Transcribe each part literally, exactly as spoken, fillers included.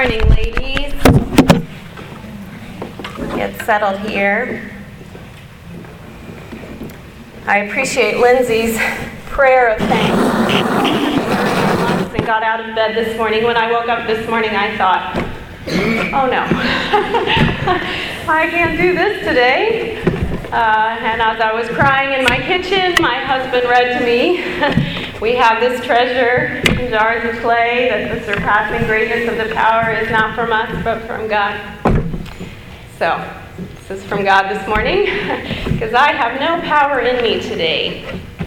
morning, ladies. Get settled here. I appreciate Lindsay's prayer of thanks. And got out of bed this morning. When I woke up this morning, I thought, oh no, I can't do this today. Uh, and as I was crying in my kitchen, my husband read to me, we have this treasure in jars of clay, that the surpassing greatness of the power is not from us, but from God. So, this is from God this morning, because I have no power in me today.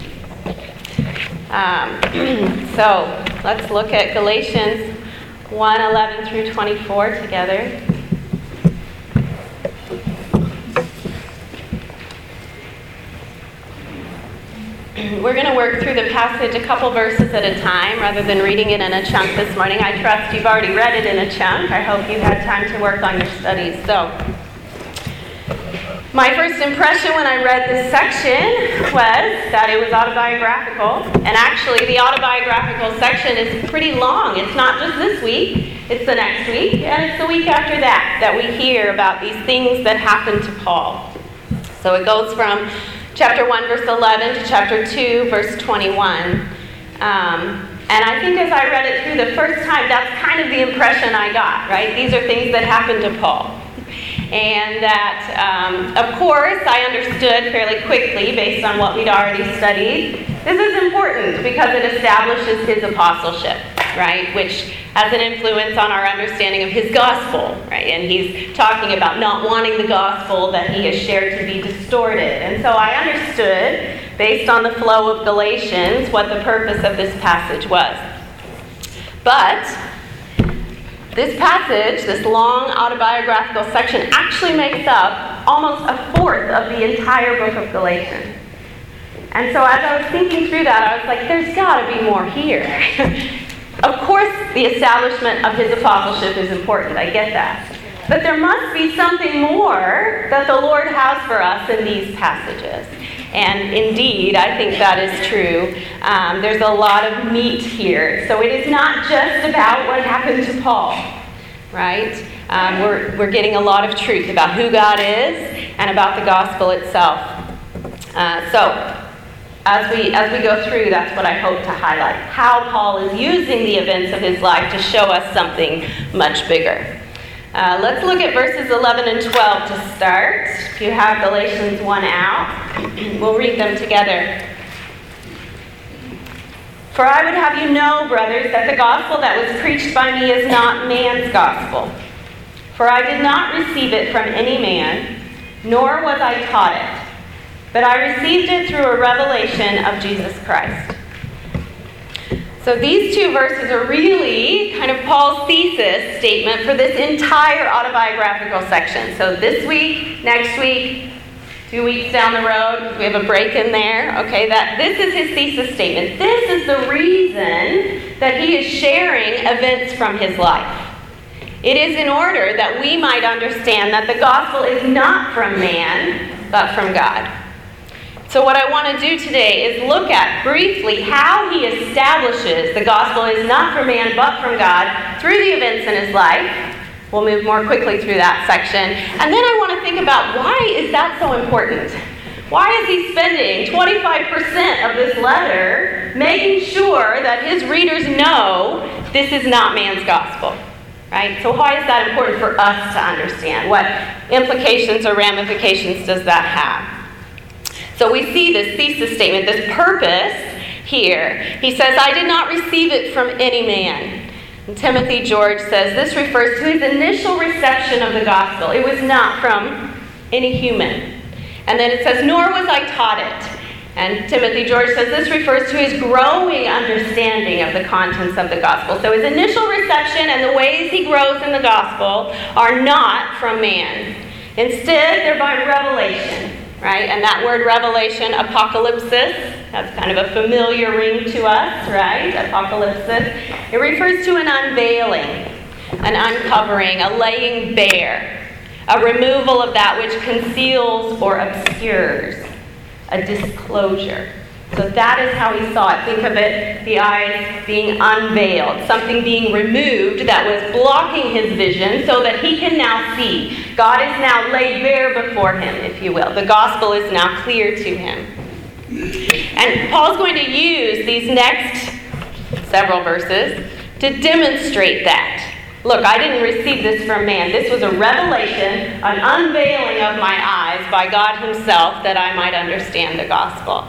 Um, so, let's look at Galatians one eleven through twenty-four together. We're going to work through the passage a couple verses at a time rather than reading it in a chunk this morning. I trust you've already read it in a chunk. I hope you had time to work on your studies. So, my first impression when I read this section was that it was autobiographical. And actually, the autobiographical section is pretty long. It's not just this week. It's the next week. And it's the week after that that we hear about these things that happened to Paul. So it goes from chapter one, verse eleven to chapter two, verse twenty-one. Um, and I think as I read it through the first time, that's kind of the impression I got, right? These are things that happened to Paul. And that, um, of course, I understood fairly quickly, based on what we'd already studied, this is important because it establishes his apostleship, right? Which has an influence on our understanding of his gospel, right? And he's talking about not wanting the gospel that he has shared to be distorted. And so I understood, based on the flow of Galatians, what the purpose of this passage was. But this passage, this long autobiographical section, actually makes up almost a fourth of the entire book of Galatians. And so as I was thinking through that, I was like, there's got to be more here. Of course, the establishment of his apostleship is important. I get that. But there must be something more that the Lord has for us in these passages. And indeed, I think that is true. Um, there's a lot of meat here. So it is not just about what happened to Paul, right? Um, we're, we're getting a lot of truth about who God is and about the gospel itself. Uh, so, as we as we go through, that's what I hope to highlight. How Paul is using the events of his life to show us something much bigger. Uh, let's look at verses eleven and twelve to start. If you have Galatians one out, we'll read them together. For I would have you know, brothers, that the gospel that was preached by me is not man's gospel. For I did not receive it from any man, nor was I taught it. But I received it through a revelation of Jesus Christ. So these two verses are really kind of Paul's thesis statement for this entire autobiographical section. So this week, next week, two weeks down the road, we have a break in there. Okay, that this is his thesis statement. This is the reason that he is sharing events from his life. It is in order that we might understand that the gospel is not from man, but from God. So what I want to do today is look at briefly how he establishes the gospel is not from man but from God through the events in his life. We'll move more quickly through that section. And then I want to think about why is that so important? Why is he spending twenty-five percent of this letter making sure that his readers know this is not man's gospel? Right? So why is that important for us to understand? What implications or ramifications does that have? So we see this thesis statement, this purpose here. He says, I did not receive it from any man. And Timothy George says this refers to his initial reception of the gospel. It was not from any human. And then it says, nor was I taught it. And Timothy George says this refers to his growing understanding of the contents of the gospel. So his initial reception and the ways he grows in the gospel are not from man. Instead, they're by revelation. Right? And that word revelation, apocalypsis, that's kind of a familiar ring to us, right? Apocalypsis. It refers to an unveiling, an uncovering, a laying bare, a removal of that which conceals or obscures, a disclosure. So that is how he saw it. Think of it, the eyes being unveiled, something being removed that was blocking his vision so that he can now see. God is now laid bare before him, if you will. The gospel is now clear to him. And Paul's going to use these next several verses to demonstrate that. Look, I didn't receive this from man. This was a revelation, an unveiling of my eyes by God himself that I might understand the gospel.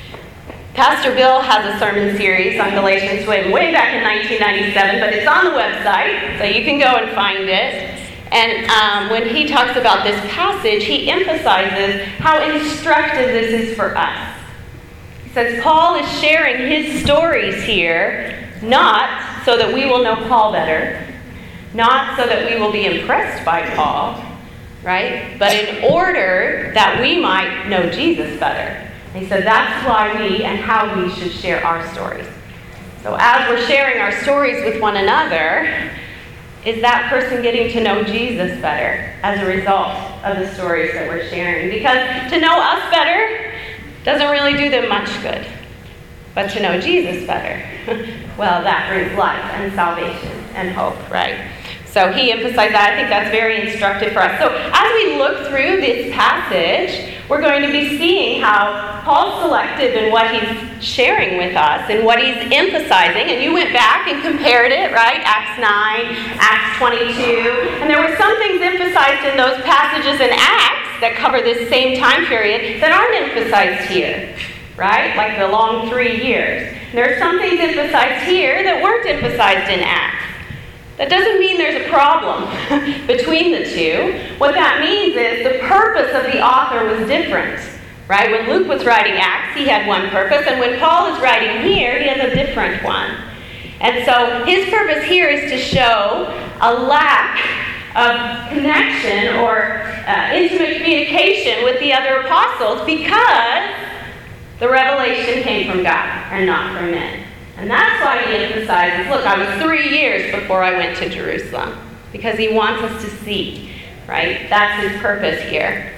Pastor Bill has a sermon series on Galatians way, way back in nineteen ninety-seven, but it's on the website, so you can go and find it. And um, when he talks about this passage, he emphasizes how instructive this is for us. He says Paul is sharing his stories here, not so that we will know Paul better, not so that we will be impressed by Paul, right? But in order that we might know Jesus better. He said that's why we and how we should share our stories. So as we're sharing our stories with one another, is that person getting to know Jesus better as a result of the stories that we're sharing? Because to know us better doesn't really do them much good. But to know Jesus better, well, that brings life and salvation and hope, right? So he emphasized that. I think that's very instructive for us. So as we look through this passage, we're going to be seeing how Paul's selective in what he's sharing with us and what he's emphasizing. And you went back and compared it, right? Acts nine, Acts twenty-two. And there were some things emphasized in those passages in Acts that cover this same time period that aren't emphasized here, right? Like the long three years. And there are some things emphasized here that weren't emphasized in Acts. That doesn't mean there's a problem between the two. What that means is the purpose of the author was different, right? When Luke was writing Acts, he had one purpose, and when Paul is writing here, he has a different one. And so his purpose here is to show a lack of connection or uh, intimate communication with the other apostles because the revelation came from God and not from men. And that's why he emphasizes, look, I was three years before I went to Jerusalem. Because he wants us to see, right? That's his purpose here.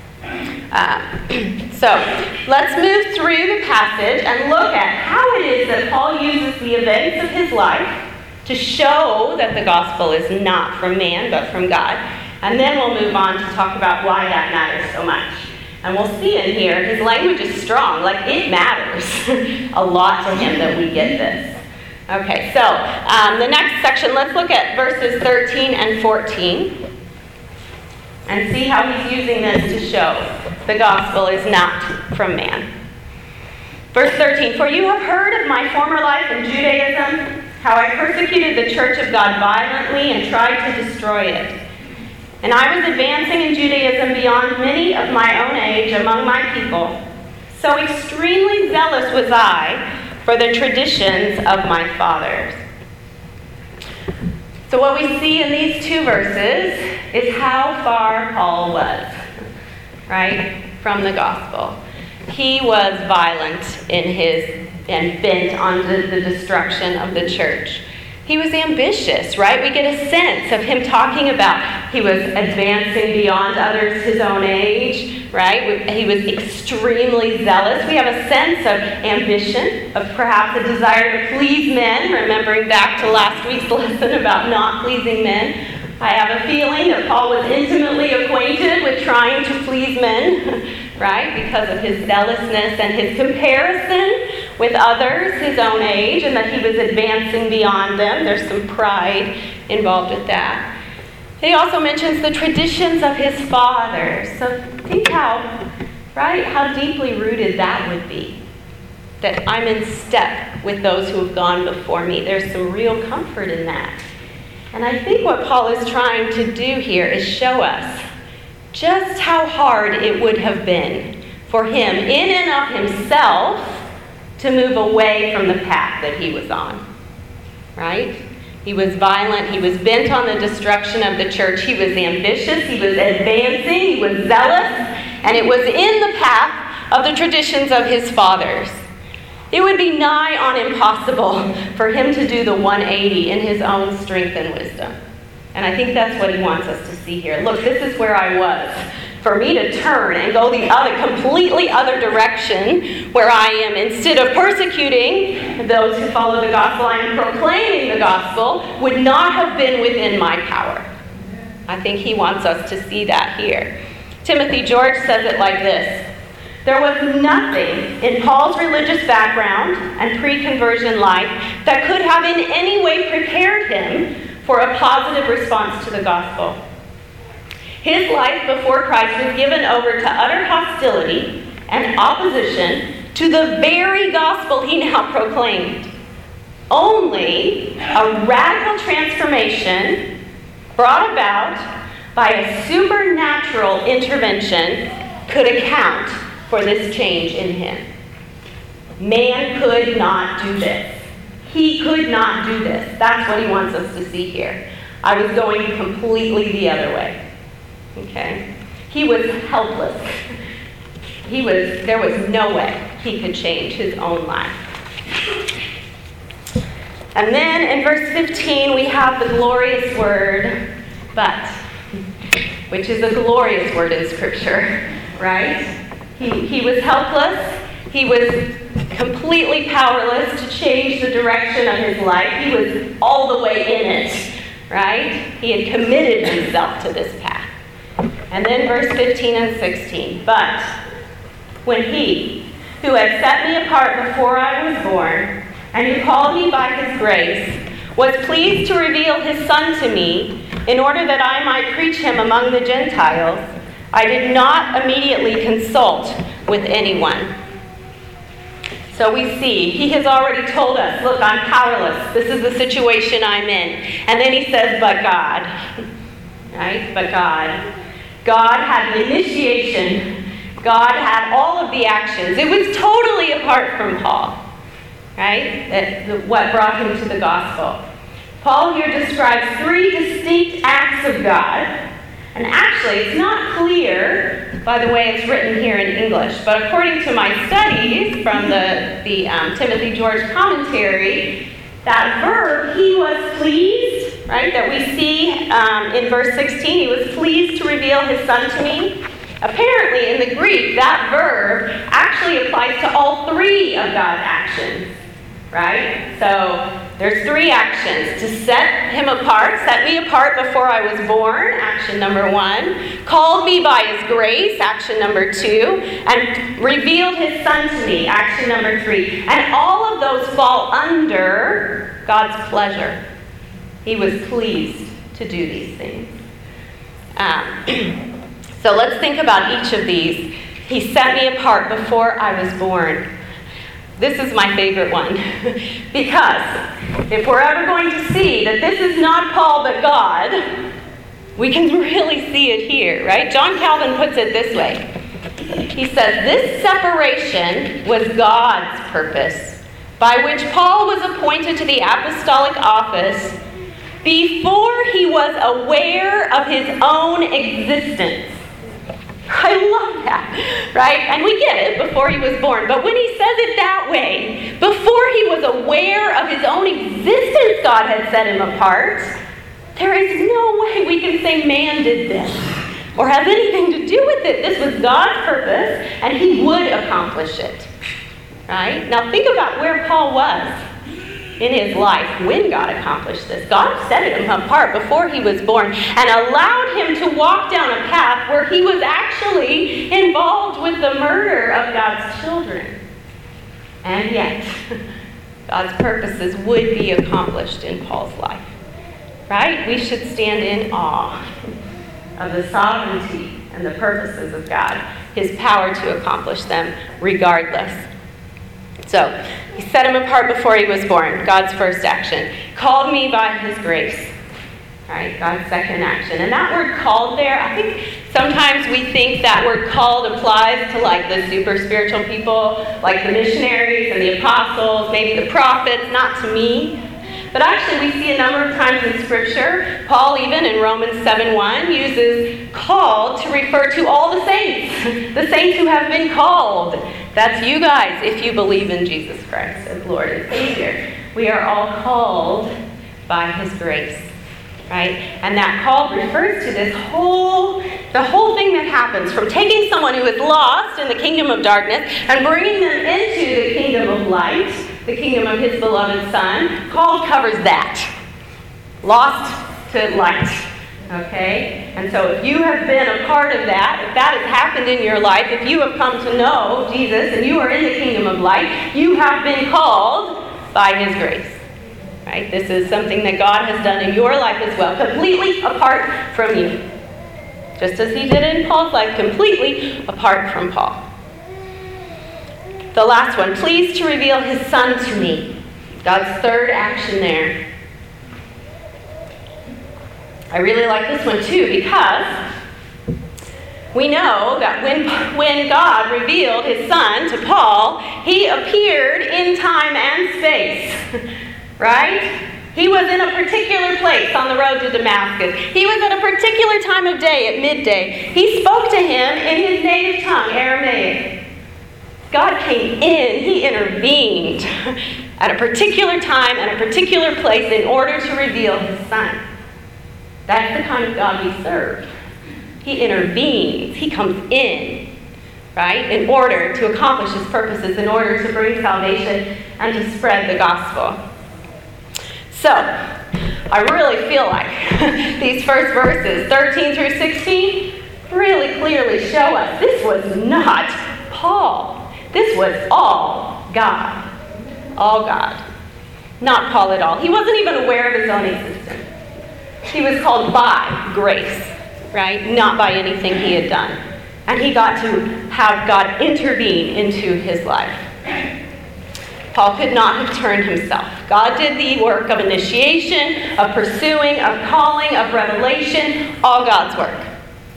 Uh, so, let's move through the passage and look at how it is that Paul uses the events of his life to show that the gospel is not from man, but from God. And then we'll move on to talk about why that matters so much. And we'll see in here, his language is strong. Like, it matters a lot to him that we get this. Okay, so um, the next section, let's look at verses thirteen and fourteen. And see how he's using this to show the gospel is not from man. Verse thirteen, for you have heard of my former life in Judaism, how I persecuted the church of God violently and tried to destroy it. And I was advancing in Judaism beyond many of my own age among my people. So extremely zealous was I for the traditions of my fathers. So what we see in these two verses is how far Paul was, right, from the gospel. He was violent in his, and bent on the, the destruction of the church. He was ambitious, right? We get a sense of him talking about he was advancing beyond others his own age, right? He was extremely zealous. We have a sense of ambition, of perhaps a desire to please men, remembering back to last week's lesson about not pleasing men. I have a feeling that Paul was intimately acquainted with trying to please men, right? Because of his zealousness and his comparison with others his own age, and that he was advancing beyond them. There's some pride involved with that. He also mentions the traditions of his fathers. So think how, right, how deeply rooted that would be. That I'm in step with those who have gone before me. There's some real comfort in that. And I think what Paul is trying to do here is show us just how hard it would have been for him, in and of himself, to move away from the path that he was on, right? He was violent. He was bent on the destruction of the church. He was ambitious. He was advancing. He was zealous. And it was in the path of the traditions of his fathers. It would be nigh on impossible for him to do the one eighty in his own strength and wisdom. And I think that's what he wants us to see here. Look, this is where I was for me to turn and go the other, completely other direction, where I am, instead of persecuting those who follow the gospel, I am proclaiming the gospel, would not have been within my power. I think he wants us to see that here. Timothy George says it like this: there was nothing in Paul's religious background and pre-conversion life that could have in any way prepared him for a positive response to the gospel. His life before Christ was given over to utter hostility and opposition to the very gospel he now proclaimed. Only a radical transformation brought about by a supernatural intervention could account for this change in him. Man could not do this. He could not do this. That's what he wants us to see here. I was going completely the other way. Okay? He was helpless. He was, there was no way he could change his own life. And then in verse fifteen, we have the glorious word, but, which is a glorious word in Scripture, right? He, he was helpless. He was completely powerless to change the direction of his life. He was all the way in it, right? He had committed himself to this path. And then verse fifteen and sixteen. But when he, who had set me apart before I was born, and who called me by his grace, was pleased to reveal his Son to me, in order that I might preach him among the Gentiles, I did not immediately consult with anyone. So we see, he has already told us, look, I'm powerless. This is the situation I'm in. And then he says, but God. Right? But God. God had the initiation. God had all of the actions. It was totally apart from Paul. Right? That, what brought him to the gospel. Paul here describes three distinct acts of God. And actually, it's not clear by the way it's written here in English, but according to my studies from the, the um, Timothy George commentary, that verb, he was pleased, right, that we see um, in verse sixteen, he was pleased to reveal his Son to me. Apparently, in the Greek, that verb actually applies to all three of God's actions, right? So there's three actions. To set him apart, set me apart before I was born, action number one. Called me by his grace, action number two. And revealed his Son to me, action number three. And all of those fall under God's pleasure. He was pleased to do these things. Um, so let's think about each of these. He set me apart before I was born. This is my favorite one, because if we're ever going to see that this is not Paul but God, we can really see it here, right? John Calvin puts it this way. He says, this separation was God's purpose, by which Paul was appointed to the apostolic office before he was aware of his own existence. I love that, right? And we get it, before he was born. But when he says it that way, before he was aware of his own existence, God had set him apart, there is no way we can say man did this or have anything to do with it. This was God's purpose, and he would accomplish it, right? Now think about where Paul was in his life when God accomplished this. God set him apart before he was born and allowed him to walk down a path where he was actually involved with the murder of God's children. And yet, God's purposes would be accomplished in Paul's life. Right? We should stand in awe of the sovereignty and the purposes of God, his power to accomplish them regardless. So, he set him apart before he was born, God's first action. Called me by his grace. Right, God's second action. And that word called there, I think sometimes we think that word called applies to like the super spiritual people, like the missionaries and the apostles, maybe the prophets, not to me. But actually we see a number of times in Scripture, Paul even in Romans seven one uses called to refer to all the saints, the saints who have been called. That's you guys if you believe in Jesus Christ as Lord and Savior. We are all called by his grace, right? And that call refers to this whole The whole thing that happens from taking someone who is lost in the kingdom of darkness and bringing them into the kingdom of light, the kingdom of his beloved Son, Paul covers that. Lost to light. Okay? And so if you have been a part of that, if that has happened in your life, if you have come to know Jesus and you are in the kingdom of light, you have been called by his grace. Right? This is something that God has done in your life as well, completely apart from you. Just as he did in Paul's life, completely apart from Paul. The last one, pleased to reveal his Son to me. God's third action there. I really like this one too, because we know that when, when God revealed his Son to Paul, he appeared in time and space. Right? He was in a particular place on the road to Damascus. He was at a particular time of day at midday. He spoke to him in his native tongue, Aramaic. God came in. He intervened at a particular time and a particular place in order to reveal his Son. That's the kind of God we serve. He intervenes. He comes in, right, in order to accomplish his purposes, in order to bring salvation and to spread the gospel. So, I really feel like these first verses, thirteen through sixteen, really clearly show us this was not Paul. This was all God. All God. Not Paul at all. He wasn't even aware of his own existence. He was called by grace, right? Not by anything he had done. And he got to have God intervene into his life. Paul could not have turned himself. God did the work of initiation, of pursuing, of calling, of revelation, all God's work.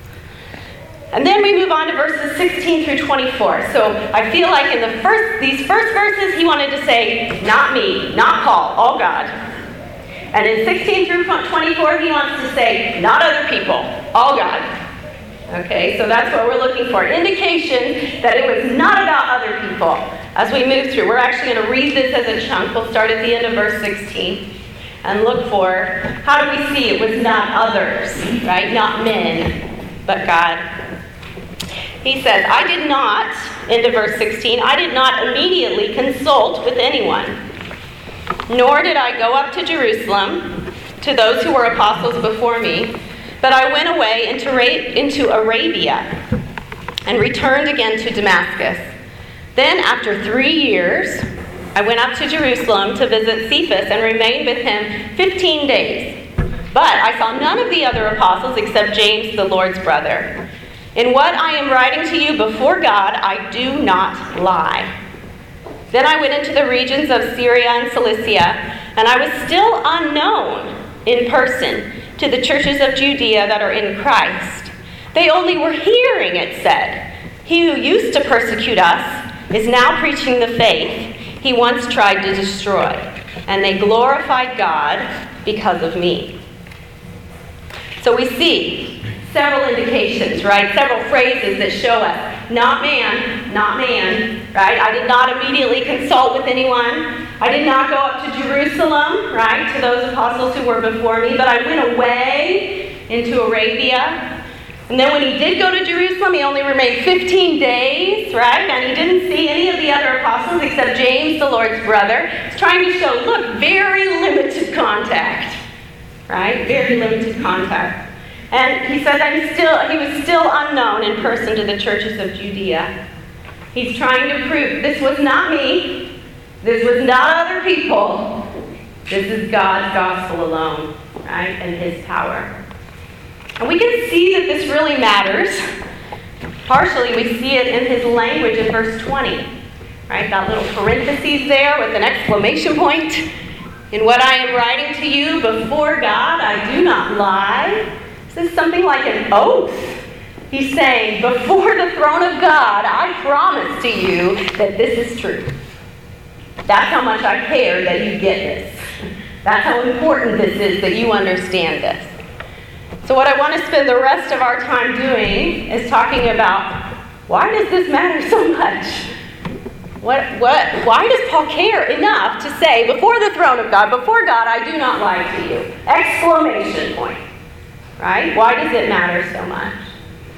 And then we move on to verses sixteen through twenty-four. So I feel like in the first these first verses he wanted to say, not me, not Paul, all God. And in sixteen through twenty-four he wants to say, not other people, all God. Okay, so that's what we're looking for. Indication that it was not about other people. As we move through, we're actually going to read this as a chunk. We'll start at the end of verse sixteen and look for, how do we see it was not others, right? Not men, but God. He says, I did not, into verse sixteen, I did not immediately consult with anyone, nor did I go up to Jerusalem to those who were apostles before me, but I went away into, into Arabia and returned again to Damascus. Then, after three years, I went up to Jerusalem to visit Cephas and remained with him fifteen days. But I saw none of the other apostles except James, the Lord's brother. In what I am writing to you before God, I do not lie. Then I went into the regions of Syria and Cilicia, and I was still unknown in person to the churches of Judea that are in Christ. They only were hearing it said, he who used to persecute us is now preaching the faith he once tried to destroy, and they glorified God because of me. So we see several indications, right? Several phrases that show us, not man, not man, right? I did not immediately consult with anyone. I did not go up to Jerusalem, right, to those apostles who were before me, but I went away into Arabia. And then when he did go to Jerusalem, he only remained fifteen days, right? And he didn't see any of the other apostles except James, the Lord's brother. He's trying to show, look, very limited contact, right? Very limited contact. And he says I'm still, he was still unknown in person to the churches of Judea. He's trying to prove this was not me. This was not other people. This is God's gospel alone, right? And his power. And we can see that this really matters. Partially, we see it in his language in verse twenty. Right? That little parentheses there with an exclamation point. In what I am writing to you before God, I do not lie. This is something like an oath. He's saying, before the throne of God, I promise to you that this is true. That's how much I care that you get this. That's how important this is that you understand this. So what I want to spend the rest of our time doing is talking about, why does this matter so much? What, what, why does Paul care enough to say, before the throne of God, before God, I do not lie to you? Exclamation point. Right? Why does it matter so much?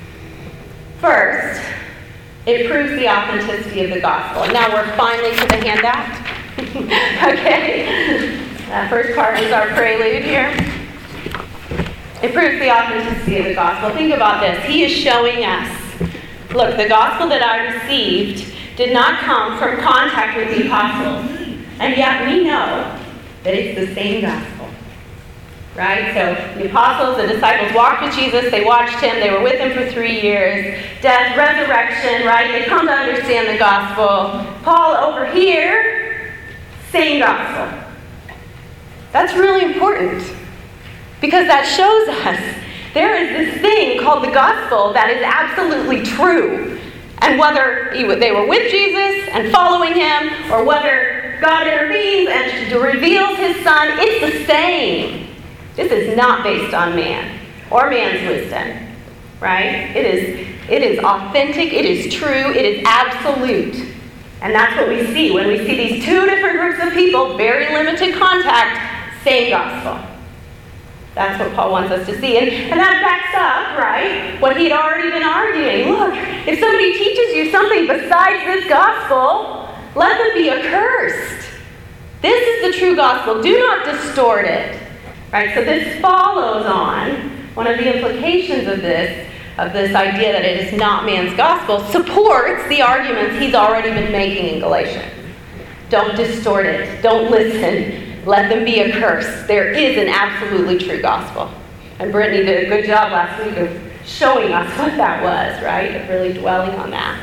First, it proves the authenticity of the gospel. And now we're finally to the handout. Okay? That first part was our prelude here. It proves the authenticity of the gospel. Think about this. He is showing us, look, the gospel that I received did not come from contact with the apostles. And yet we know that it's the same gospel. Right? So the apostles, the disciples walked with Jesus. They watched him. They were with him for three years. Death, resurrection, right? They come to understand the gospel. Paul over here, same gospel. That's really important because that shows us there is this thing called the gospel that is absolutely true. And whether they were with Jesus and following him, or whether God intervenes and reveals his son, it's the same. This is not based on man or man's wisdom, right? It is, it is authentic, it is true, it is absolute. And that's what we see when we see these two different groups of people, very limited contact, same gospel. That's what Paul wants us to see. And, and that backs up, right, what he'd already been arguing. Look, if somebody teaches you something besides this gospel, let them be accursed. This is the true gospel. Do not distort it. Right? So this follows on. One of the implications of this, of this idea that it is not man's gospel, supports the arguments he's already been making in Galatians. Don't distort it. Don't listen. Let them be accursed. There is an absolutely true gospel. And Brittany did a good job last week of showing us what that was, right? Of really dwelling on that.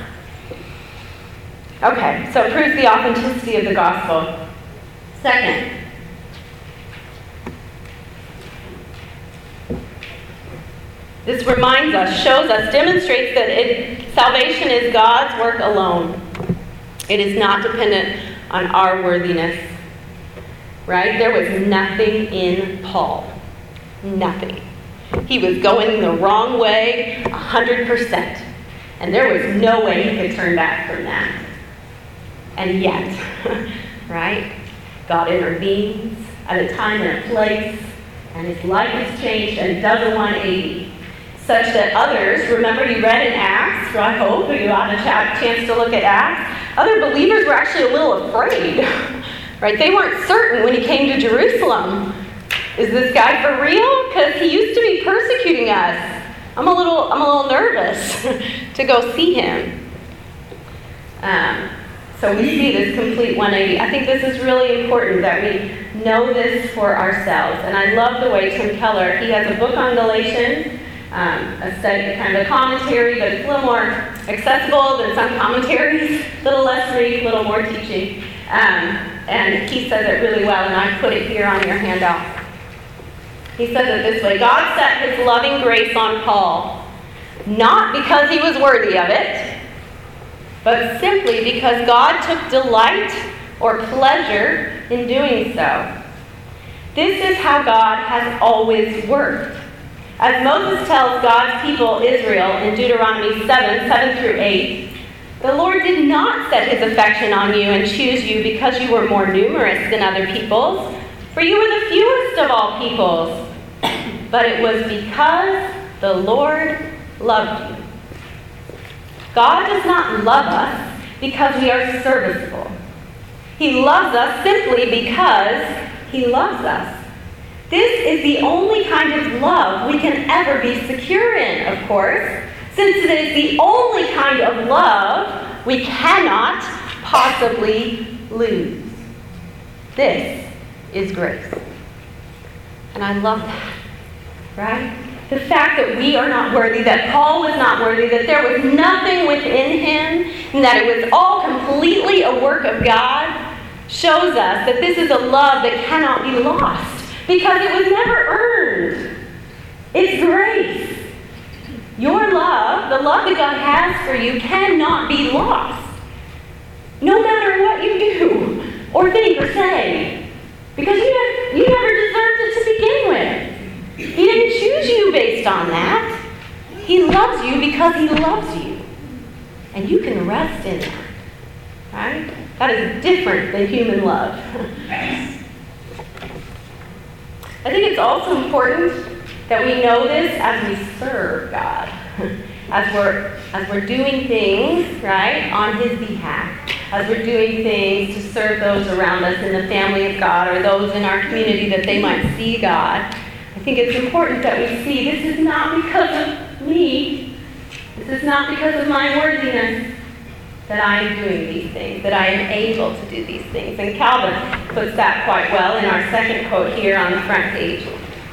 Okay, so it proves the authenticity of the gospel. Second, this reminds us, shows us, demonstrates that it, salvation is God's work alone. It is not dependent on our worthiness. Right? There was nothing in Paul. Nothing. He was going the wrong way one hundred percent. And there was no way he could turn back from that. And yet, right? God intervenes at a time and a place, and his life is changed and does a one eighty. Such that others, remember you read in Acts, I hope you had a chance to look at Acts, other believers were actually a little afraid. Right? They weren't certain when he came to Jerusalem. Is this guy for real? Because he used to be persecuting us. I'm a little, I'm a little nervous to go see him. Um, so we see this complete one eighty. I think this is really important that we know this for ourselves. And I love the way Tim Keller, he has a book on Galatians. Um, a study, kind of a commentary, but it's a little more accessible than some commentaries, a little less read, a little more teaching. Um, and he says it really well, and I put it here on your handout. He says it this way: God set his loving grace on Paul, not because he was worthy of it, but simply because God took delight or pleasure in doing so. This is how God has always worked. As Moses tells God's people, Israel, in Deuteronomy seven, seven through eight, the Lord did not set his affection on you and choose you because you were more numerous than other peoples, for you were the fewest of all peoples, but it was because the Lord loved you. God does not love us because we are serviceable. He loves us simply because he loves us. This is the only kind of love we can ever be secure in, of course, since it is the only kind of love we cannot possibly lose. This is grace. And I love that, right? The fact that we are not worthy, that Paul was not worthy, that there was nothing within him, and that it was all completely a work of God, shows us that this is a love that cannot be lost. Because it was never earned. It's grace. Your love, the love that God has for you, cannot be lost. No matter what you do, or think, or say. Because you, have, you never deserved it to begin with. He didn't choose you based on that. He loves you because he loves you. And you can rest in that. Right? That is different than human love. I think it's also important that we know this as we serve God. as we're as we're doing things, right, on his behalf, as we're doing things to serve those around us in the family of God or those in our community that they might see God, I think it's important that we see this is not because of me. This is not because of my worthiness that I am doing these things, that I am able to do these things. And Calvin puts that quite well in our second quote here on the front page.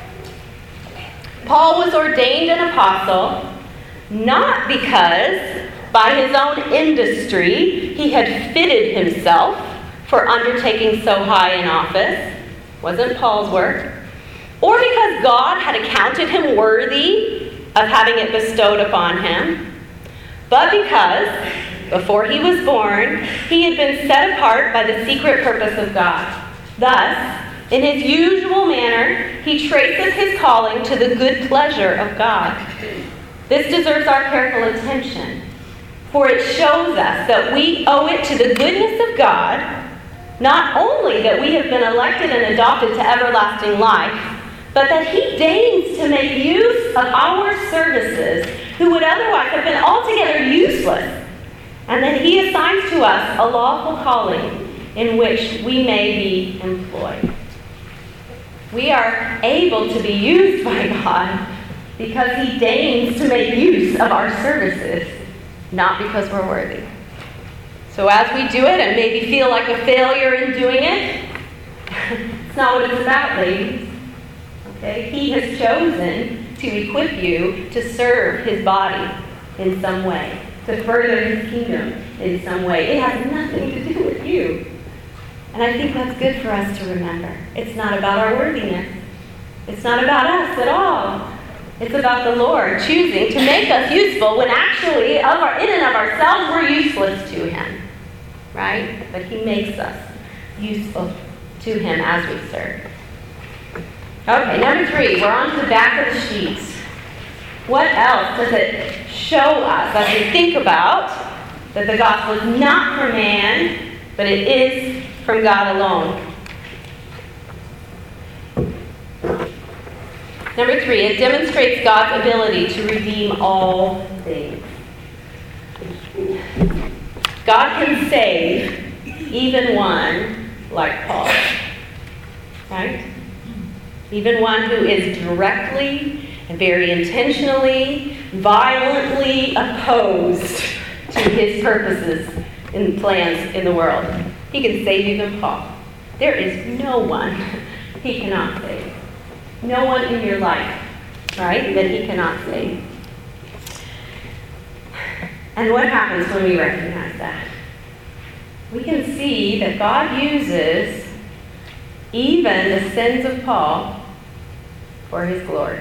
Paul was ordained an apostle not because by his own industry he had fitted himself for undertaking so high an office. Wasn't Paul's work. Or because God had accounted him worthy of having it bestowed upon him, but because before he was born, he had been set apart by the secret purpose of God. Thus, in his usual manner, he traces his calling to the good pleasure of God. This deserves our careful attention, for it shows us that we owe it to the goodness of God, not only that we have been elected and adopted to everlasting life, but that he deigns to make use of our services who would otherwise have been altogether useless, and that he assigns to us a lawful calling in which we may be employed. We are able to be used by God because he deigns to make use of our services, not because we're worthy. So as we do it and maybe feel like a failure in doing it, it's not what it's about, ladies. Okay? He has chosen to equip you to serve his body in some way, to further his kingdom in some way. It has nothing to do with you. And I think that's good for us to remember. It's not about our worthiness. It's not about us at all. It's about the Lord choosing to make us useful when actually, of our, in and of ourselves, we're useless to him. Right? But he makes us useful to him as we serve. Okay, number three, we're on to the back of the sheet. What else does it show us as we think about that the gospel is not from man, but it is from God alone? Number three, it demonstrates God's ability to redeem all things. God can save even one like Paul. Right? Even one who is directly and very intentionally, violently opposed to his purposes and plans in the world. He can save even Paul. There is no one he cannot save. No one in your life, right, that he cannot save. And what happens when we recognize that? We can see that God uses even the sins of Paul for his glory.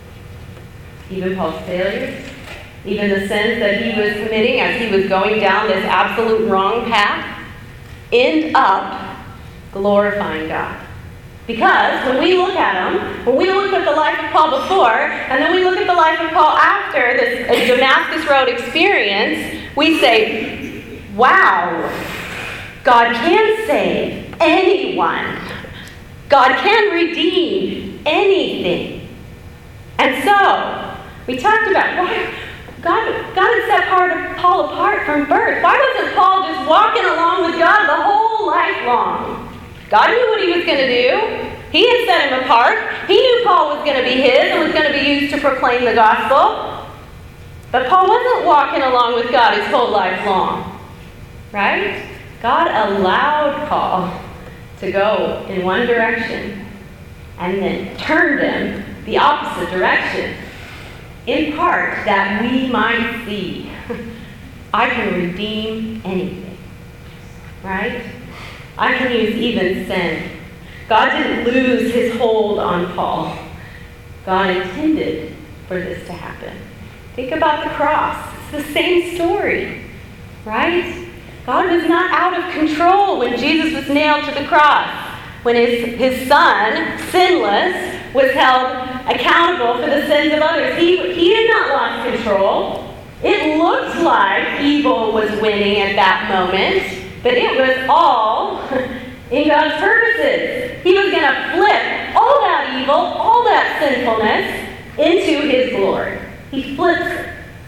Even Paul's failures, even the sins that he was committing as he was going down this absolute wrong path, end up glorifying God. Because when we look at him, when we look at the life of Paul before, and then we look at the life of Paul after this Damascus Road experience, we say, wow, God can save anyone. God can redeem anything. And so, we talked about why God, God had set part, Paul apart from birth. Why wasn't Paul just walking along with God the whole life long? God knew what he was going to do. He had set him apart. He knew Paul was going to be his and was going to be used to proclaim the gospel. But Paul wasn't walking along with God his whole life long. Right? God allowed Paul to go in one direction and then turned him the opposite direction. In part, that we might see, I can redeem anything. Right? I can use even sin. God didn't lose his hold on Paul. God intended for this to happen. Think about the cross. It's the same story, right? God was not out of control when Jesus was nailed to the cross. When his, his son, sinless, was held accountable for the sins of others. He, he had not lost control. It looked like evil was winning at that moment. But it was all in God's purposes. He was going to flip all that evil, all that sinfulness, into his glory. He flips it.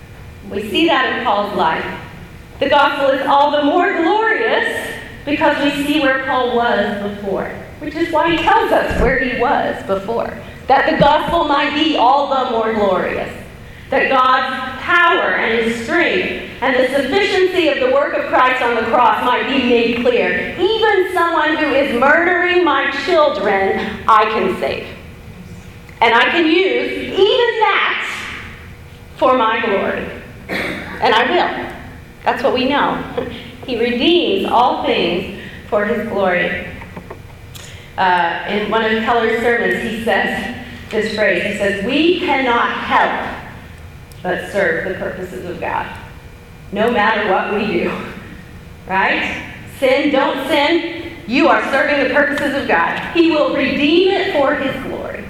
We see that in Paul's life. The gospel is all the more glorious because we see where Paul was before, which is why he tells us where he was before, that the gospel might be all the more glorious, that God's power and his strength and the sufficiency of the work of Christ on the cross might be made clear. Even someone who is murdering my children, I can save. And I can use even that for my glory. And I will. That's what we know. He redeems all things for his glory. Uh, in one of Keller's sermons, he says this phrase. He says, "We cannot help but serve the purposes of God, no matter what we do." Right? Sin, don't sin. You are serving the purposes of God. He will redeem it for his glory.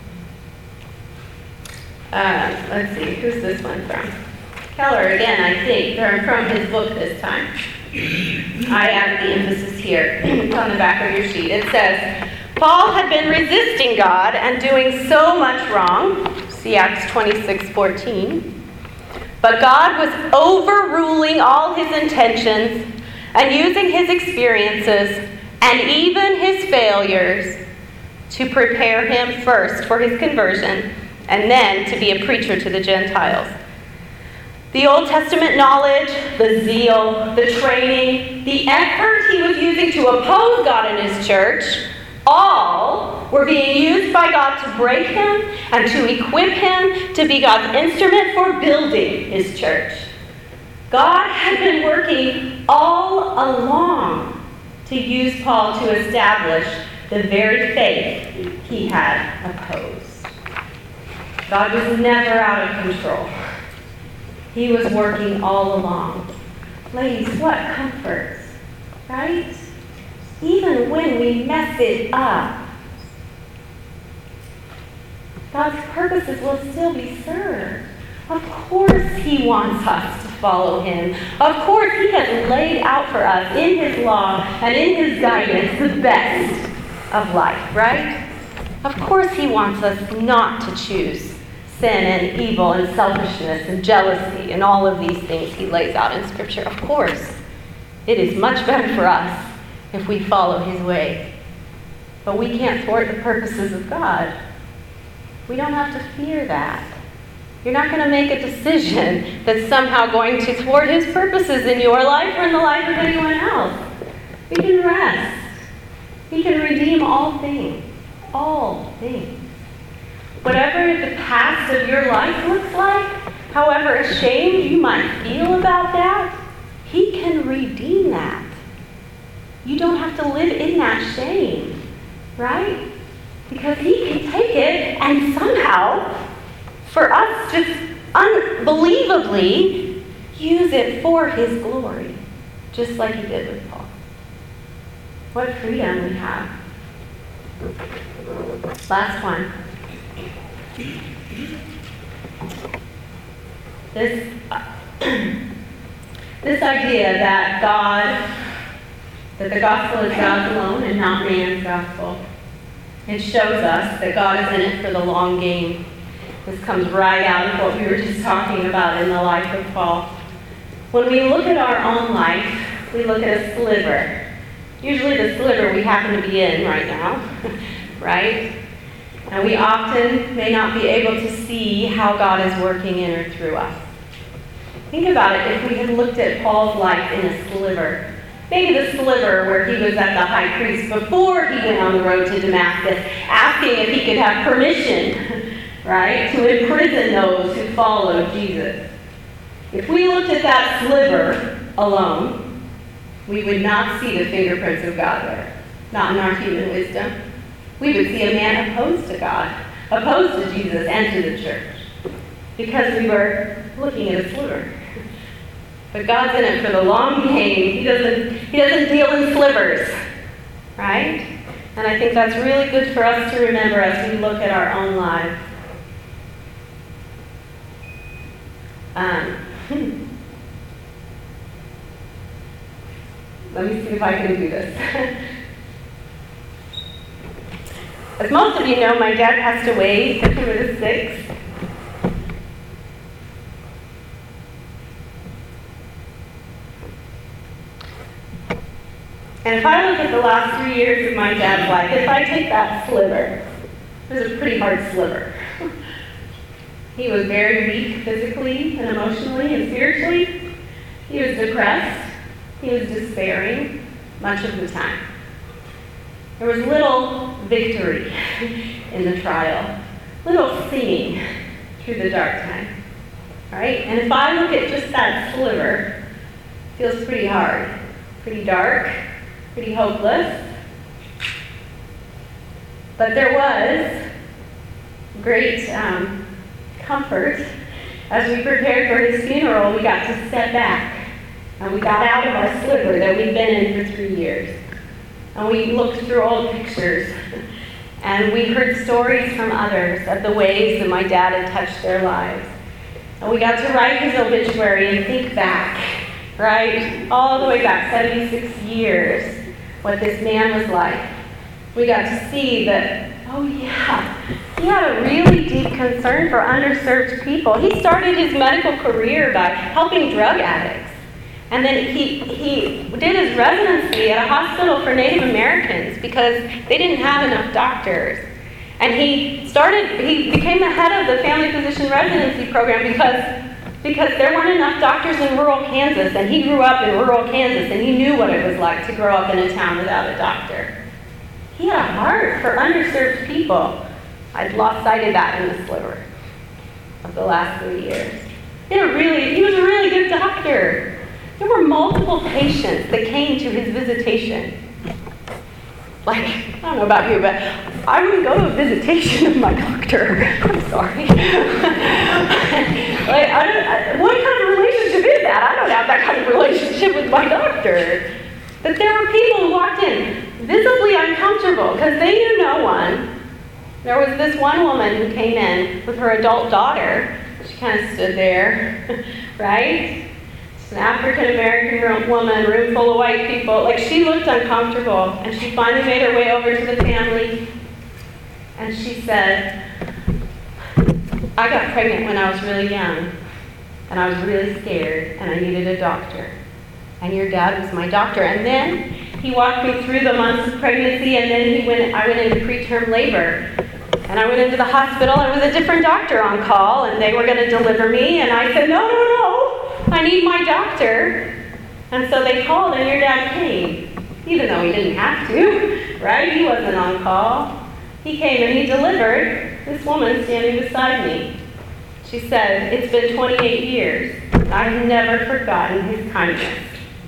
Uh, let's see, who's this one from? Keller again, I think. They're from his book this time. I added the emphasis here. It's on the back of your sheet. It says, Paul had been resisting God and doing so much wrong. See Acts twenty-six fourteen. But God was overruling all his intentions and using his experiences and even his failures to prepare him first for his conversion and then to be a preacher to the Gentiles. The Old Testament knowledge, the zeal, the training, the effort he was using to oppose God in his church, all were being used by God to break him and to equip him to be God's instrument for building his church. God had been working all along to use Paul to establish the very faith he had opposed. God was never out of control. He was working all along. Ladies, what comfort, right? Even when we mess it up, God's purposes will still be served. Of course he wants us to follow him. Of course he has laid out for us in his law and in his guidance the best of life, right? Of course he wants us not to choose sin and evil and selfishness and jealousy and all of these things he lays out in Scripture. Of course, it is much better for us if we follow his way. But we can't thwart the purposes of God. We don't have to fear that. You're not going to make a decision that's somehow going to thwart his purposes in your life or in the life of anyone else. We can rest. He can redeem all things. All things. Whatever the past of your life looks like, however ashamed you might feel about that, he can redeem that. You don't have to live in that shame, right? Because he can take it and somehow, for us, just unbelievably use it for his glory, just like he did with Paul. What freedom we have. Last one. This, uh, this idea that God, that the gospel is God's alone and not man's gospel. It shows us that God is in it for the long game. This comes right out of what we were just talking about in the life of Paul. When we look at our own life, we look at a sliver. Usually the sliver we happen to be in right now, right? And we often may not be able to see how God is working in or through us. Think about it if we had looked at Paul's life in a sliver. Maybe the sliver where he was at the high priest before he went on the road to Damascus, asking if he could have permission, right, to imprison those who followed Jesus. If we looked at that sliver alone, we would not see the fingerprints of God there, not in our human wisdom. We would see a man opposed to God, opposed to Jesus and to the church, because we were looking at a sliver. But God's in it for the long game. He doesn't, he doesn't deal in slivers, right? And I think that's really good for us to remember as we look at our own lives. Um, let me see if I can do this. As most of you know, my dad passed away September the sixth. And if I look at the last three years of my dad's life, if I take that sliver, it was a pretty hard sliver. He was very weak physically and emotionally and spiritually. He was depressed. He was despairing much of the time. There was little victory in the trial, little singing through the dark time. All right? And if I look at just that sliver, it feels pretty hard, pretty dark, pretty hopeless. But there was great um, comfort. As we prepared for his funeral, we got to step back, and we got out of our sliver that we'd been in for three years. And we looked through old pictures, and we heard stories from others of the ways that my dad had touched their lives. And we got to write his obituary and think back, right, all the way back seventy-six years, what this man was like. We got to see that, oh yeah, he had a really deep concern for underserved people. He started his medical career by helping drug addicts. And then he, he did his residency at a hospital for Native Americans because they didn't have enough doctors. And he started, he became the head of the family physician residency program because, because there weren't enough doctors in rural Kansas. And he grew up in rural Kansas and he knew what it was like to grow up in a town without a doctor. He had a heart for underserved people. I'd lost sight of that in the sliver of the last three years. He, had a really, he was a really good doctor. There were multiple patients that came to his visitation. Like, I don't know about you, but I wouldn't go to a visitation of my doctor. I'm sorry. like, I don't, I, what kind of relationship is that? I don't have that kind of relationship with my doctor. But there were people who walked in visibly uncomfortable because they knew no one. There was this one woman who came in with her adult daughter. She kind of stood there, right? An African-American woman, room full of white people. Like, she looked uncomfortable, and she finally made her way over to the family, and she said, I got pregnant when I was really young, and I was really scared, and I needed a doctor. And your dad was my doctor. And then he walked me through the months of pregnancy, and then he went. I went into preterm labor. And I went into the hospital, and it was a different doctor on call, and they were going to deliver me, and I said, no, no, no. I need my doctor. And so they called, and your dad came, even though he didn't have to, right? He wasn't on call. He came and he delivered this woman standing beside me. She said, it's been twenty-eight years. I've never forgotten his kindness.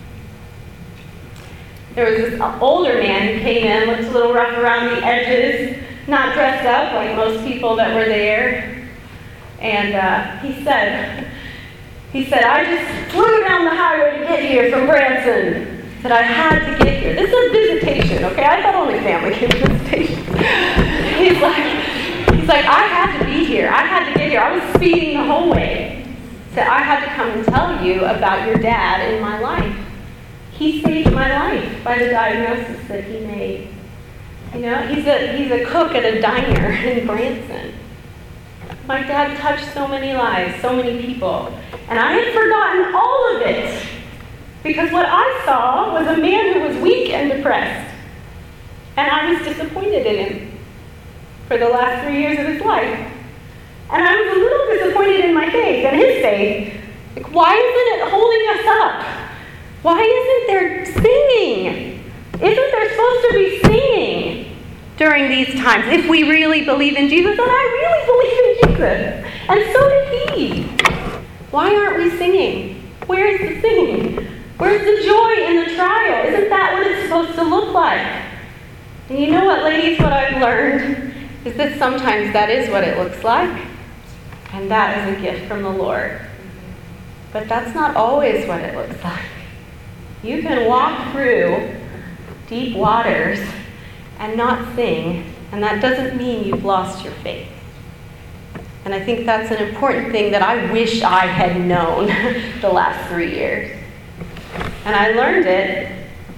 There was this older man who came in, looked a little rough around the edges, not dressed up like most people that were there. And uh, he said, He said, I just flew down the highway to get here from Branson. That I had to get here. This is a visitation, okay? I thought only family came to visitation. he's like, he's like, I had to be here. I had to get here. I was speeding the whole way. He said, I had to come and tell you about your dad in my life. He saved my life by the diagnosis that he made. You know, he's a he's a cook at a diner in Branson. My dad touched so many lives, so many people. And I had forgotten all of it. Because what I saw was a man who was weak and depressed. And I was disappointed in him for the last three years of his life. And I was a little disappointed in my faith and his faith. Like, why isn't it holding us up? Why isn't there singing? Isn't there supposed to be singing during these times if we really believe in Jesus? And I really believe in Jesus. And so did he. Why aren't we singing? Where is the singing? Where's the joy in the trial? Isn't that what it's supposed to look like? And you know what, ladies, what I've learned is that sometimes that is what it looks like. And that is a gift from the Lord. But that's not always what it looks like. You can walk through deep waters and not sing, and that doesn't mean you've lost your faith. And I think that's an important thing that I wish I had known the last three years. And I learned it.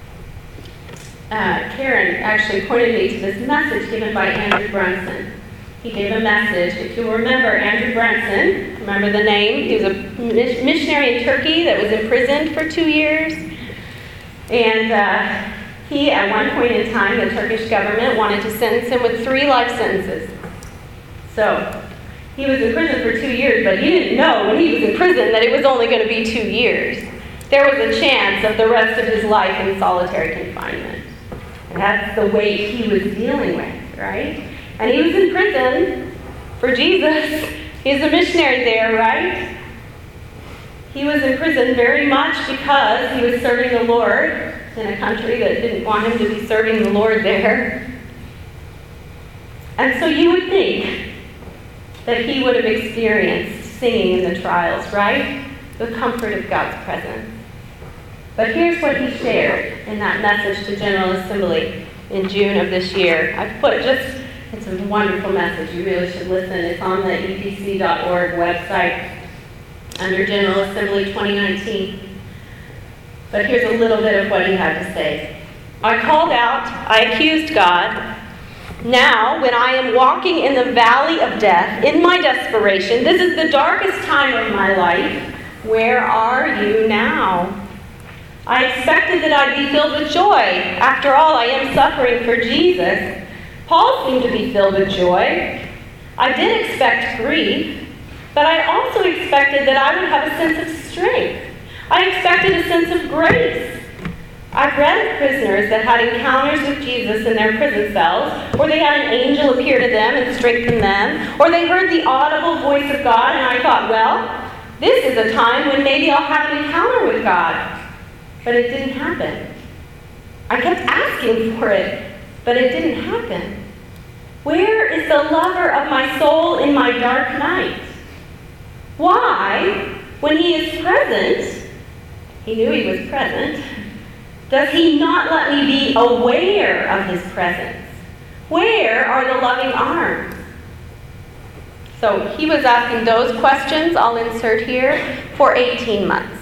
Uh, Karen actually pointed me to this message given by Andrew Brunson. He gave a message. If you remember Andrew Brunson, remember the name? He was a missionary in Turkey that was imprisoned for two years. And uh, He, at one point in time, the Turkish government wanted to sentence him with three life sentences. So, he was in prison for two years, but he didn't know when he was in prison that it was only going to be two years. There was a chance of the rest of his life in solitary confinement. And that's the weight he was dealing with, right? And he was in prison for Jesus. He's a missionary there, right? He was in prison very much because he was serving the Lord in a country that didn't want him to be serving the Lord there. And so you would think that he would have experienced singing in the trials, right? The comfort of God's presence. But here's what he shared in that message to General Assembly in June of this year. I've put just, it's a wonderful message. You really should listen. It's on the E P C dot org website under General Assembly twenty nineteen. But here's a little bit of what he had to say. I called out, I accused God. Now, when I am walking in the valley of death, in my desperation, this is the darkest time of my life, where are you now? I expected that I'd be filled with joy. After all, I am suffering for Jesus. Paul seemed to be filled with joy. I did expect grief, but I also expected that I would have a sense of strength. I expected a sense of grace. I've read of prisoners that had encounters with Jesus in their prison cells, or they had an angel appear to them and strengthen them, or they heard the audible voice of God, and I thought, well, this is a time when maybe I'll have an encounter with God. But it didn't happen. I kept asking for it, but it didn't happen. Where is the lover of my soul in my dark night? Why, when he is present, he knew he was present, does he not let me be aware of his presence? Where are the loving arms? So he was asking those questions, I'll insert here, for eighteen months.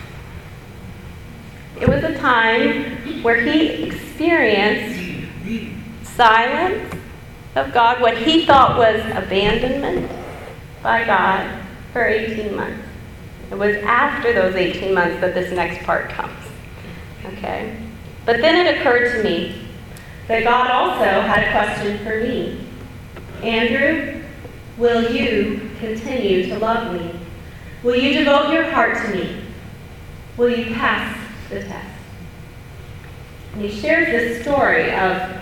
It was a time where he experienced silence of God, what he thought was abandonment by God for eighteen months. It was after those eighteen months that this next part comes. Okay? But then it occurred to me that God also had a question for me. Andrew, will you continue to love me? Will you devote your heart to me? Will you pass the test? And he shares this story of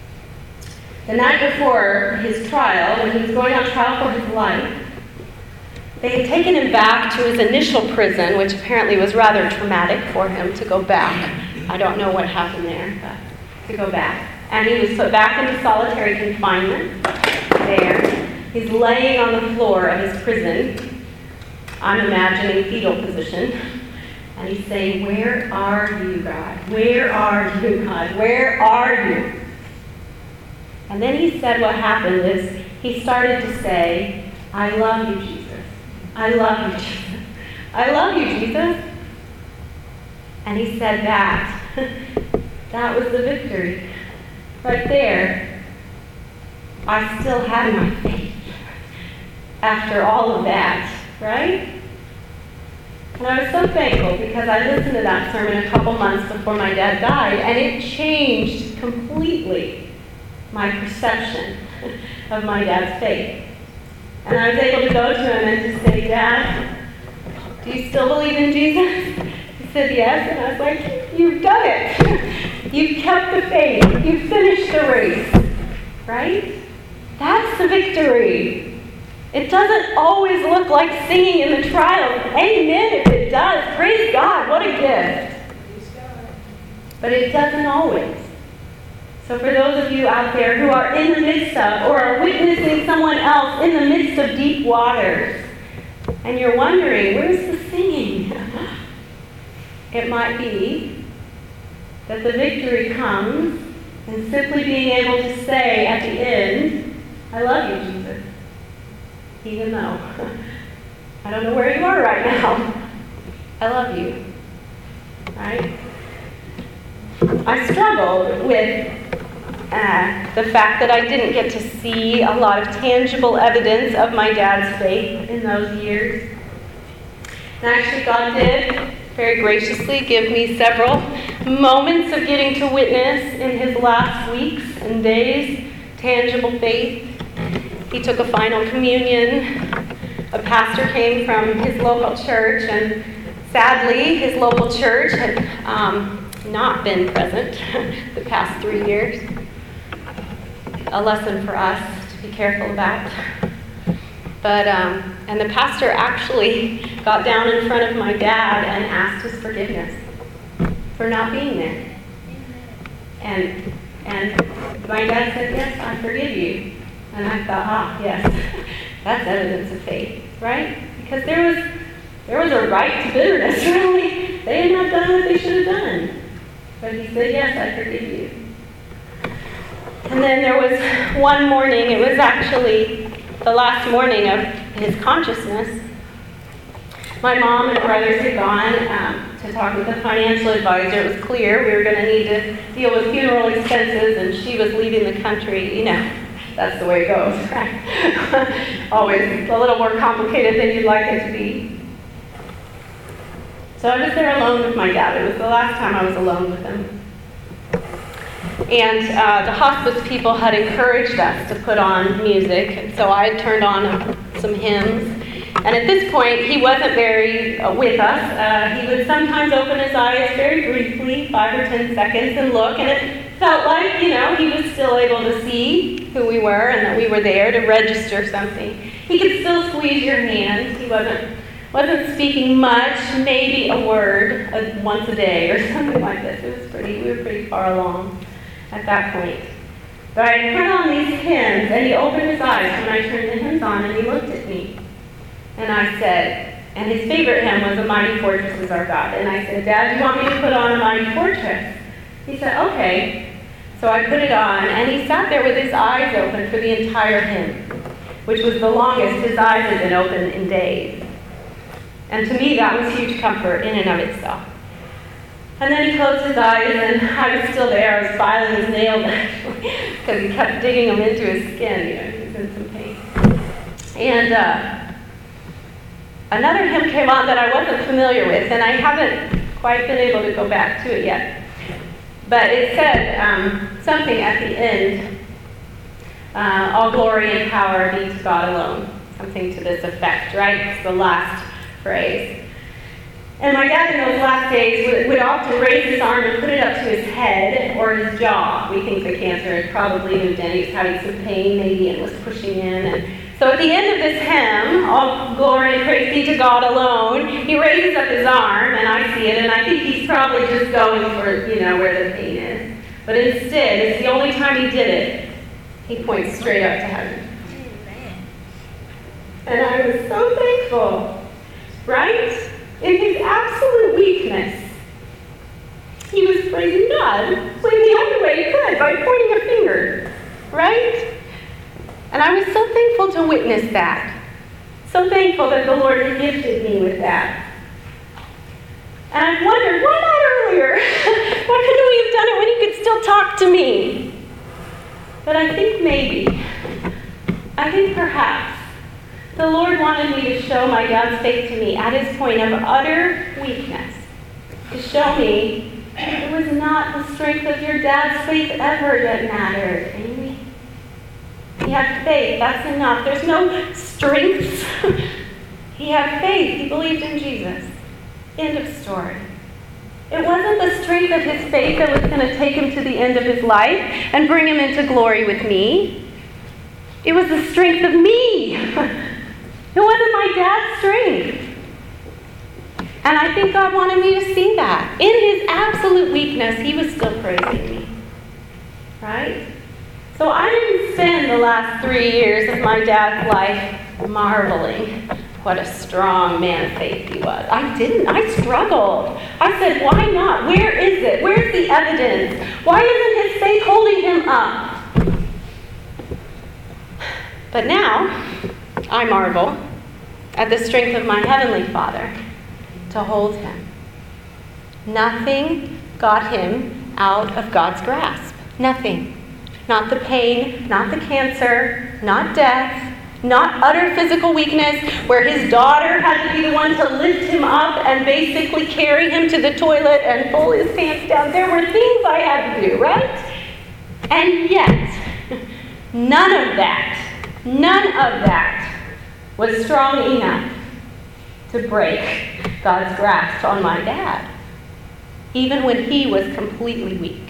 the night before his trial, when he was going on trial for his life. They had taken him back to his initial prison, which apparently was rather traumatic for him to go back. I don't know what happened there, but to go back. And he was put back into solitary confinement there. He's laying on the floor of his prison. I'm imagining fetal position. And he's saying, where are you, God? Where are you, God? Where are you? And then he said what happened is he started to say, I love you, Jesus. I love you, Jesus. I love you, Jesus. And he said that. That was the victory. Right there. I still had my faith after all of that, right? And I was so thankful because I listened to that sermon a couple months before my dad died, and it changed completely my perception of my dad's faith. And I was able to go to him and to say, Dad, do you still believe in Jesus? He said, yes. And I was like, you've done it. You've kept the faith. You've finished the race. Right? That's the victory. It doesn't always look like singing in the trial. Amen if it does. Praise God. What a gift. But it doesn't always. So for those of you out there who are in the midst of or are witnessing someone else in the midst of deep waters, and you're wondering, where's the singing? It might be that the victory comes in simply being able to say at the end, I love you, Jesus. Even though I don't know where you are right now. I love you. Right? I struggled with uh, the fact that I didn't get to see a lot of tangible evidence of my dad's faith in those years. And actually God did very graciously give me several moments of getting to witness in his last weeks and days tangible faith. He took a final communion. A pastor came from his local church, and sadly, his local church had um, not been present the past three years. A lesson for us to be careful about. But, um, and the pastor actually got down in front of my dad and asked his forgiveness for not being there. And, and my dad said, yes, I forgive you. And I thought, ah, yes, that's evidence of faith, right? Because there was, there was a right to bitterness, really. They had not done what they should have done. But he said, yes, I forgive you. And then there was one morning, it was actually the last morning of his consciousness. My mom and brothers had gone um, to talk with a financial advisor. It was clear we were going to need to deal with funeral expenses, and she was leaving the country. You know, that's the way it goes, right? Always a little more complicated than you'd like it to be. So I was there alone with my dad. It was the last time I was alone with him. And uh, the hospice people had encouraged us to put on music, and so I had turned on some hymns. And at this point, he wasn't very uh, with us. Uh, he would sometimes open his eyes very briefly, five or ten seconds, and look, and it felt like, you know, he was still able to see who we were and that we were there to register something. He could still squeeze your hand. He wasn't wasn't speaking much, maybe a word uh, once a day or something like this. It was pretty, we were pretty far along at that point. But I turned on these hymns, and he opened his eyes when I turned the hymns on, and he looked at me. And I said, and his favorite hymn was A Mighty Fortress Is Our God. And I said, Dad, do you want me to put on A Mighty Fortress? He said, okay. So I put it on, and he sat there with his eyes open for the entire hymn, which was the longest his eyes had been open in days. And to me, that was huge comfort in and of itself. And then he closed his eyes, and I was still there. I was filing his nails, actually, because he kept digging them into his skin. You know, he was in some pain. And uh, another hymn came on that I wasn't familiar with, and I haven't quite been able to go back to it yet. But it said um, something at the end, uh, all glory and power be to God alone. Something to this effect, right? It's the last phrase. And my dad in those last days would, would often raise his arm and put it up to his head or his jaw. We think the cancer had probably moved in. He was having some pain maybe and was pushing in. And so at the end of this hymn, all glory and praise be to God alone, he raises up his arm, and I see it, and I think he's probably just going for, you know, where the pain is. But instead, it's the only time he did it, he points straight up to heaven. And I was so thankful, right? In his absolute weakness, he was praising God in the only way he could, by pointing a finger, right? And I was so thankful to witness that. So thankful that the Lord had gifted me with that. And I wondered, why not earlier? Why couldn't we have done it when he could still talk to me? But I think maybe, I think perhaps, the Lord wanted me to show my dad's faith to me at his point of utter weakness. To show me it was not the strength of your dad's faith ever that mattered, Amy. He had faith, that's enough. There's no strengths. He had faith, he believed in Jesus. End of story. It wasn't the strength of his faith that was going to take him to the end of his life and bring him into glory with me. It was the strength of me. It wasn't my dad's strength. And I think God wanted me to see that. In his absolute weakness, he was still praising me. Right? So I didn't spend the last three years of my dad's life marveling what a strong man of faith he was. I didn't. I struggled. I said, why not? Where is it? Where's the evidence? Why isn't his faith holding him up? But now, I marvel at the strength of my Heavenly Father to hold him. Nothing got him out of God's grasp. Nothing. Not the pain, not the cancer, not death, Not utter physical weakness, where his daughter had to be the one to lift him up and basically carry him to the toilet and pull his pants down. There were things I had to do, right? And yet, none of that, none of that was strong enough to break God's grasp on my dad, even when he was completely weak.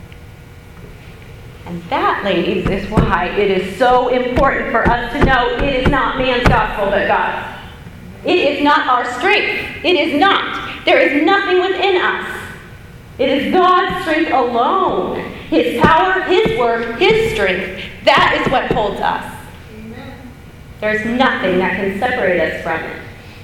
And that, ladies, is why it is so important for us to know it is not man's gospel but God's. It is not our strength. It is not. There is nothing within us. It is God's strength alone. His power, His word, His strength. That is what holds us. Amen. There's nothing that can separate us from it.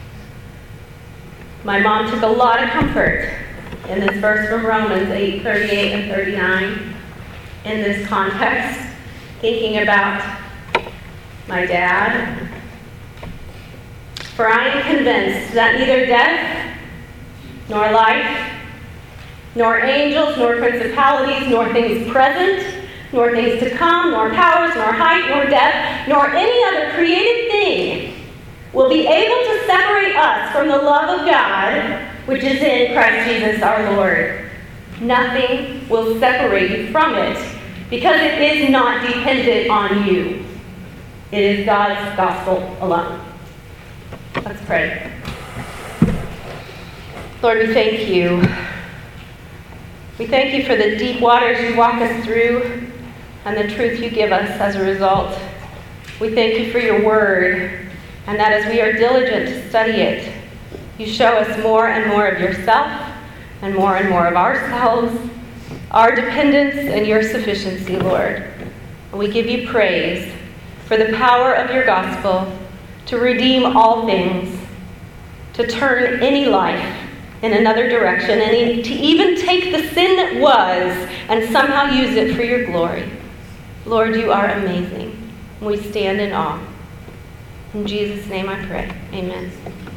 My mom took a lot of comfort in this verse from Romans eight, thirty-eight and thirty-nine. In this context, thinking about my dad. For I am convinced that neither death, nor life, nor angels, nor principalities, nor things present, nor things to come, nor powers, nor height, nor depth, nor any other created thing will be able to separate us from the love of God, which is in Christ Jesus our Lord. Nothing will separate you from it, because it is not dependent on you. It is God's gospel alone. Let's pray. Lord, we thank you. We thank you for the deep waters you walk us through and the truth you give us as a result. We thank you for your word, and that as we are diligent to study it, you show us more and more of yourself and more and more of ourselves, our dependence and your sufficiency, Lord. And we give you praise for the power of your gospel to redeem all things, to turn any life in another direction, and to even take the sin that was and somehow use it for your glory. Lord, you are amazing. We stand in awe. In Jesus' name I pray. Amen.